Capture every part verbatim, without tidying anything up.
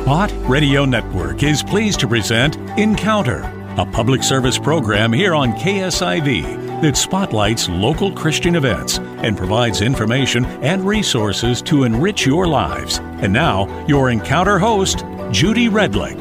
Bott Radio Network is pleased to present Encounter, a public service program here on K S I V that spotlights local Christian events and provides information and resources to enrich your lives. And now, your Encounter host, Judy Redlick.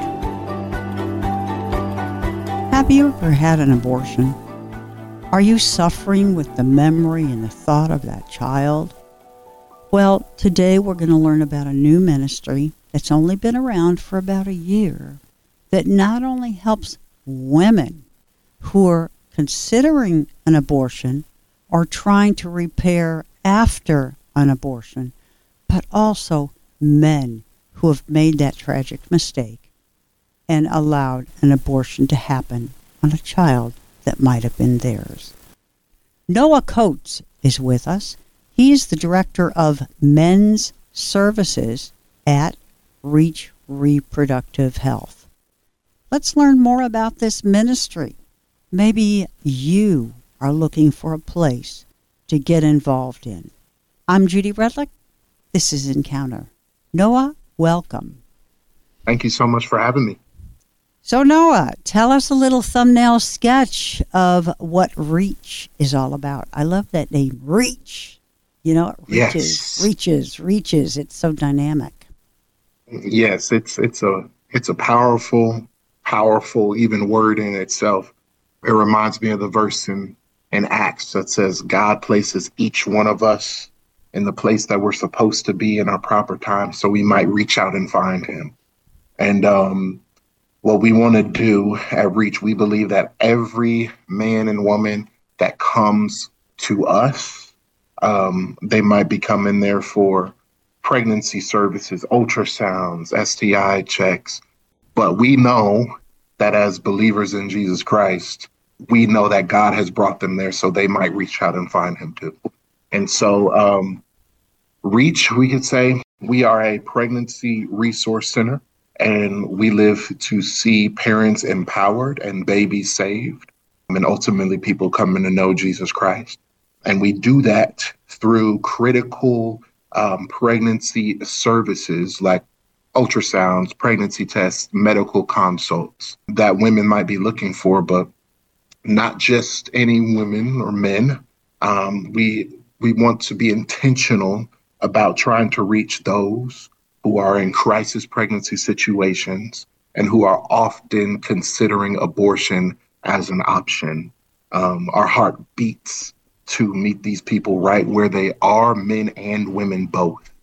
Have you ever had an abortion? Are you suffering with the memory and the thought of that child? Well, today we're going to learn about a new ministry that's only been around for about a year that not only helps women who are considering an abortion or trying to repair after an abortion, but also men who have made that tragic mistake and allowed an abortion to happen on a child that might have been theirs. Noah Coates is with us. He's the director of men's services at Reach Reproductive Health. Let's learn more about this ministry. Maybe you are looking for a place to get involved in. I'm Judy Redlick. This is Encounter. Noah, welcome. Thank you so much for having me. So Noah, tell us a little thumbnail sketch of what Reach is all about. I love that name, Reach. You know, it reaches, yes. reaches, reaches. It's so dynamic. Yes, it's it's a it's a powerful, powerful even word in itself. It reminds me of the verse in, in Acts that says God places each one of us in the place that we're supposed to be in our proper time so we might reach out and find him. And um, what we want to do at Reach, we believe that every man and woman that comes to us, um, they might be coming there for pregnancy services, ultrasounds, S T I checks. But we know that as believers in Jesus Christ, we know that God has brought them there so they might reach out and find him too. And so um, Reach, we could say, we are a pregnancy resource center, and we live to see parents empowered and babies saved, and ultimately people coming to know Jesus Christ. And we do that through critical Um, pregnancy services like ultrasounds, pregnancy tests, medical consults that women might be looking for, but not just any women or men. Um, we we want to be intentional about trying to reach those who are in crisis pregnancy situations and who are often considering abortion as an option. Um, our heart beats to meet these people right where they are, men and women both,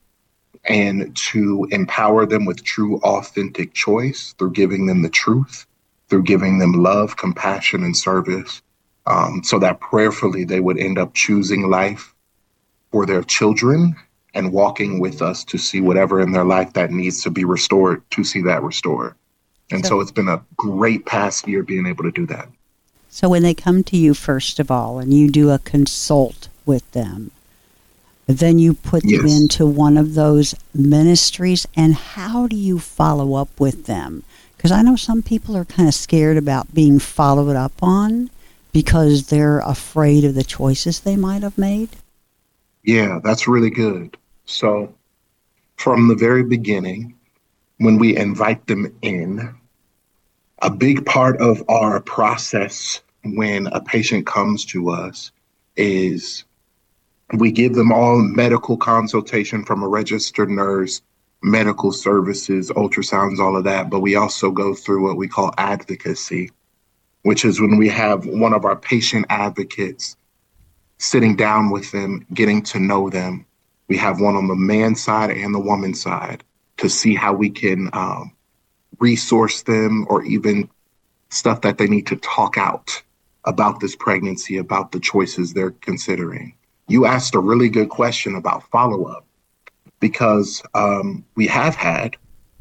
and to empower them with true, authentic choice through giving them the truth, through giving them love, compassion, and service, um, so that prayerfully they would end up choosing life for their children and walking with us to see whatever in their life that needs to be restored, to see that restored. And so, so it's been a great past year being able to do that. So when they come to you, first of all, and you do a consult with them, then you put yes. them into one of those ministries, and how do you follow up with them? Because I know some people are kind of scared about being followed up on because they're afraid of the choices they might have made. Yeah, that's really good. So from the very beginning, when we invite them in, a big part of our process when a patient comes to us is we give them all medical consultation from a registered nurse, medical services, ultrasounds, all of that. But we also go through what we call advocacy, which is when we have one of our patient advocates sitting down with them, getting to know them. We have one on the man side and the woman side to see how we can um, resource them, or even stuff that they need to talk out about this pregnancy, about the choices they're considering. You asked a really good question about follow-up, because um, we have had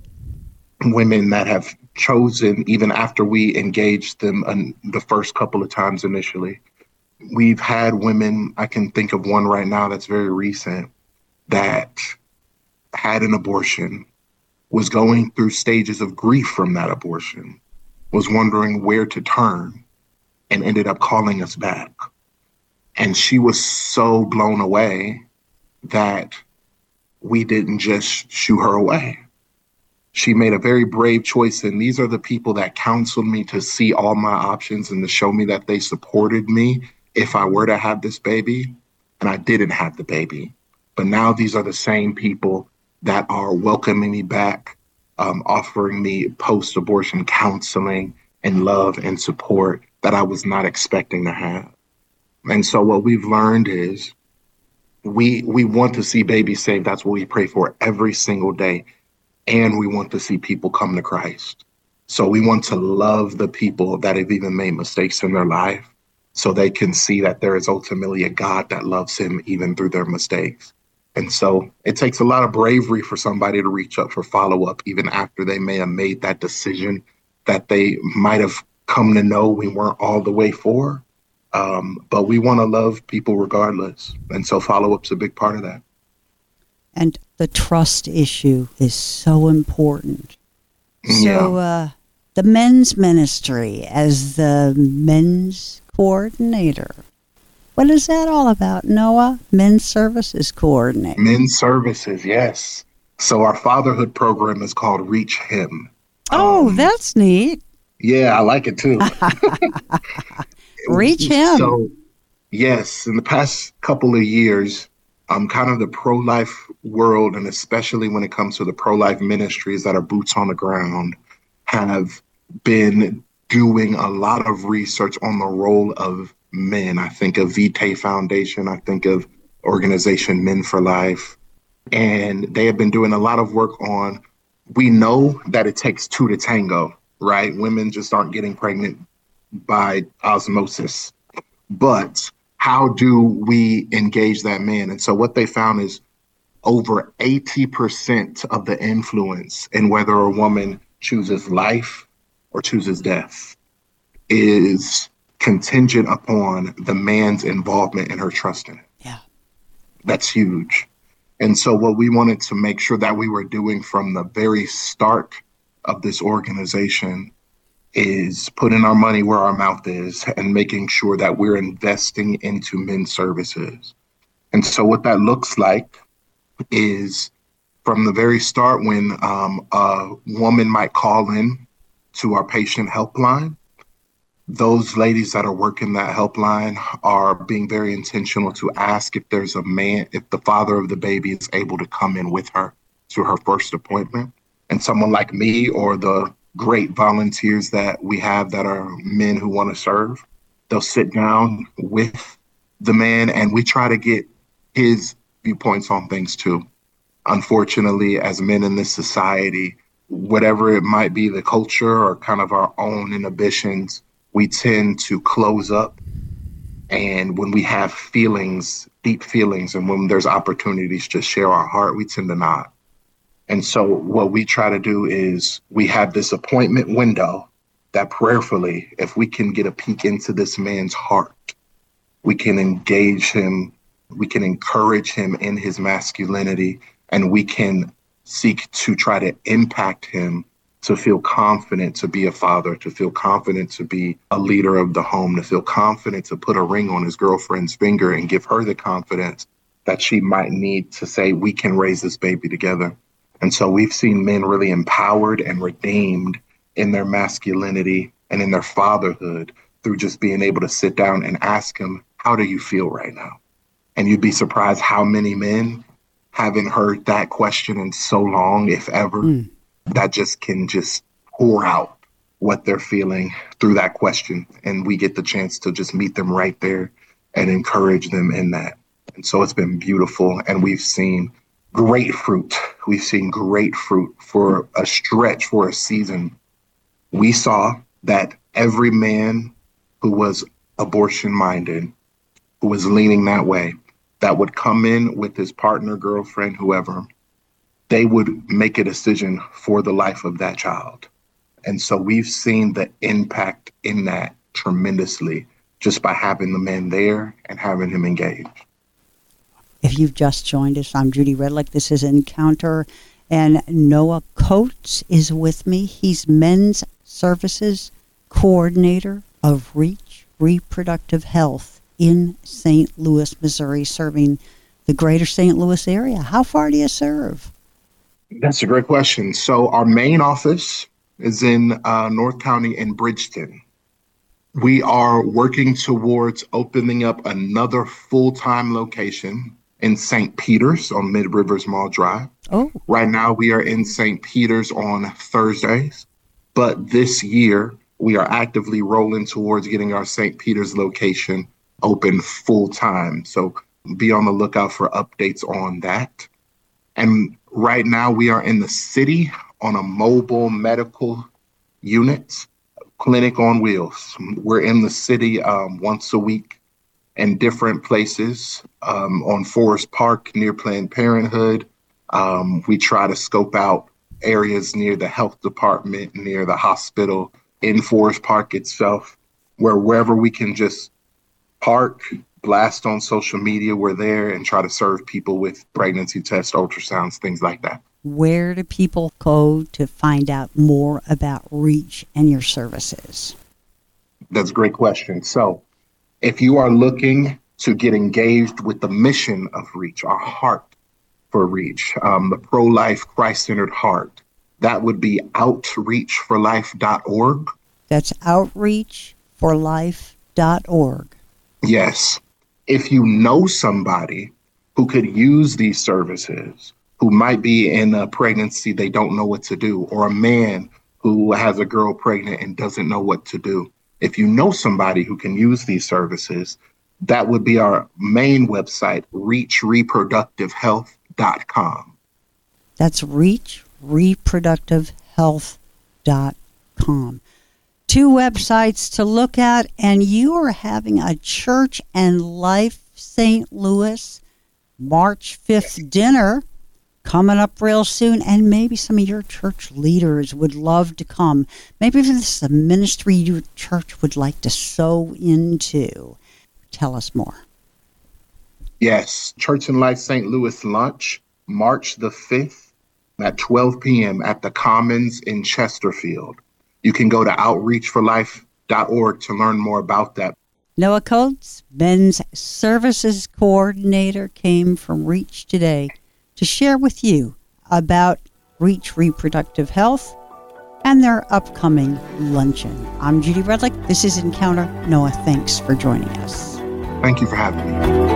women that have chosen, even after we engaged them in the first couple of times initially, we've had women, I can think of one right now that's very recent, that had an abortion, was going through stages of grief from that abortion, was wondering where to turn, and ended up calling us back. And she was so blown away that we didn't just shoo her away. she made a very brave choice. And these are the people that counseled me to see all my options and to show me that they supported me if I were to have this baby and I didn't have the baby. But now these are the same people that are welcoming me back, um, offering me post-abortion counseling and love and support that I was not expecting to have. And so what we've learned is we we want to see babies saved. That's what we pray for every single day. And we want to see people come to Christ. So we want to love the people that have even made mistakes in their life so they can see that there is ultimately a God that loves him even through their mistakes. And so it takes a lot of bravery for somebody to reach up for follow-up, even after they may have made that decision that they might have come to know we weren't all the way for. Um, but we want to love people regardless. And so follow-up's a big part of that. And the trust issue is so important. So uh, the men's ministry as the men's coordinator, what is that all about, Noah? Men's services coordinator. Men's services, yes. So our fatherhood program is called Reach Him. Oh, um, that's neat. Yeah, I like it too. Reach Him. So, yes, in the past couple of years, um, kind of the pro-life world, and especially when it comes to the pro-life ministries that are boots on the ground, have been doing a lot of research on the role of men. I think of Vitae Foundation. I think of organization Men for Life. And they have been doing a lot of work on, we know that it takes two to tango, right? Women just aren't getting pregnant by osmosis. But how do we engage that man? And so what they found is over eighty percent of the influence in whether a woman chooses life or chooses death is contingent upon the man's involvement and her trust in it. Yeah. That's huge. And so what we wanted to make sure that we were doing from the very start of this organization is putting our money where our mouth is and making sure that we're investing into men's services. And so what that looks like is from the very start when um, a woman might call in to our patient helpline, those ladies that are working that helpline are being very intentional to ask if there's a man, if the father of the baby is able to come in with her to her first appointment. And someone like me or the great volunteers that we have that are men who want to serve, they'll sit down with the man and we try to get his viewpoints on things too. Unfortunately, as men in this society, whatever it might be, the culture or kind of our own inhibitions, we tend to close up. And when we have feelings, deep feelings, and when there's opportunities to share our heart, we tend to not. And so what we try to do is we have this appointment window that prayerfully, if we can get a peek into this man's heart, we can engage him, we can encourage him in his masculinity, and we can seek to try to impact him to feel confident to be a father, to feel confident to be a leader of the home, to feel confident to put a ring on his girlfriend's finger and give her the confidence that she might need to say, we can raise this baby together. And so we've seen men really empowered and redeemed in their masculinity and in their fatherhood through just being able to sit down and ask him, how do you feel right now? And you'd be surprised how many men haven't heard that question in so long, if ever, mm. that just can just pour out what they're feeling through that question. And we get the chance to just meet them right there and encourage them in that. And so it's been beautiful. And we've seen great fruit. We've seen great fruit for a stretch, for a season. We saw that every man who was abortion minded, who was leaning that way, that would come in with his partner, girlfriend, whoever, they would make a decision for the life of that child. And so we've seen the impact in that tremendously just by having the man there and having him engaged. If you've just joined us, I'm Judy Redlick. This is Encounter, and Noah Coates is with me. He's Men's Services Coordinator of Reach Reproductive Health in Saint Louis, Missouri, serving the greater Saint Louis area. How far do you serve? That's a great question. So our main office is in uh, North County in Bridgeton. We are working towards opening up another full-time location in Saint Peters on Mid Rivers Mall Drive. Oh. Right now we are in Saint Peters on Thursdays, but this year we are actively rolling towards getting our Saint Peters location open full-time. So be on the lookout for updates on that. And right now we are in the city on a mobile medical unit, clinic on wheels. We're in the city um, once a week in different places um, on Forest Park near Planned Parenthood. Um, we try to scope out areas near the health department, near the hospital, in Forest Park itself, where wherever we can just park, blast on social media, we're there and try to serve people with pregnancy tests, ultrasounds, things like that. Where do people go to find out more about REACH and your services? That's a great question. So if you are looking to get engaged with the mission of REACH, our heart for REACH, um, the pro-life, Christ-centered heart, that would be outreach for life dot org. That's outreach for life dot org. Yes. If you know somebody who could use these services, who might be in a pregnancy they don't know what to do, or a man who has a girl pregnant and doesn't know what to do, if you know somebody who can use these services, that would be our main website, reach reproductive health dot com. That's reach reproductive health dot com. Two websites to look at, and you are having a Church and Life Saint Louis March fifth dinner coming up real soon, and maybe some of your church leaders would love to come. Maybe if this is a ministry your church would like to sow into. Tell us more. Yes, Church and Life Saint Louis lunch, March the fifth at twelve p.m. at the Commons in Chesterfield. You can go to outreach for life dot org to learn more about that. Noah Coates, Men's Services Coordinator, came from REACH today to share with you about REACH Reproductive Health and their upcoming luncheon. I'm Judy Redlick. This is Encounter. Noah, thanks for joining us. Thank you for having me.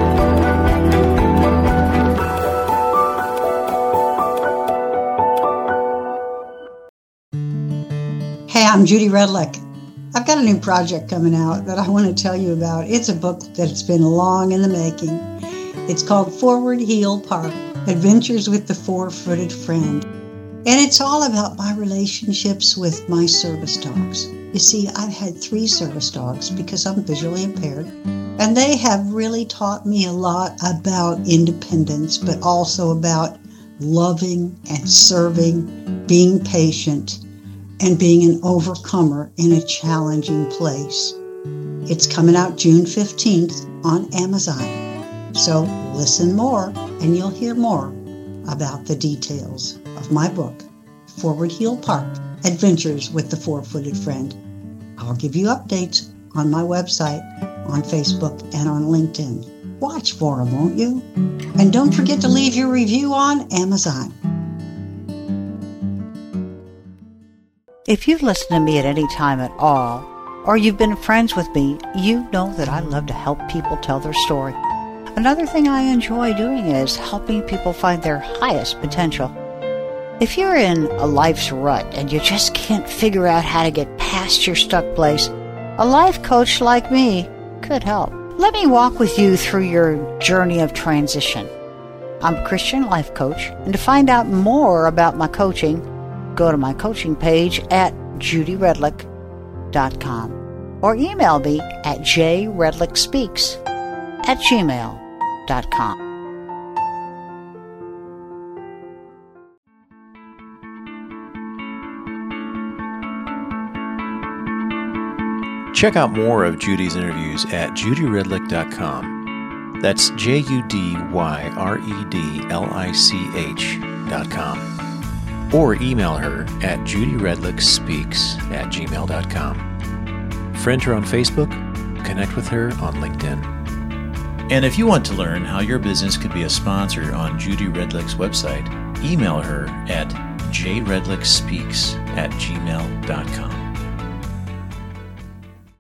Hey, I'm Judy Redlick. I've got a new project coming out that I want to tell you about. It's a book that's been long in the making. It's called Forward Heel Park, Adventures with the Four-Footed Friend. And it's all about my relationships with my service dogs. You see, I've had three service dogs because I'm visually impaired, and they have really taught me a lot about independence, but also about loving and serving, being patient, and being an overcomer in a challenging place. It's coming out June fifteenth on Amazon. So listen more and you'll hear more about the details of my book, Forward Heel Park, Adventures with the Four-Footed Friend. I'll give you updates on my website, on Facebook, and on LinkedIn. Watch for them, won't you? And don't forget to leave your review on Amazon. If you've listened to me at any time at all, or you've been friends with me, you know that I love to help people tell their story. Another thing I enjoy doing is helping people find their highest potential. If you're in a life's rut and you just can't figure out how to get past your stuck place, a life coach like me could help. Let me walk with you through your journey of transition. I'm a Christian life coach, and to find out more about my coaching, go to my coaching page at judy redlick dot com or email me at jredlickspeaks at gmail dot com. Check out more of Judy's interviews at judy redlick dot com. That's J U D Y R E D L I C H dot com. Or email her at judyredlickspeaks at gmail dot com. Friend her on Facebook, connect with her on LinkedIn. And if you want to learn how your business could be a sponsor on Judy Redlick's website, email her at j redlick speaks at gmail dot com.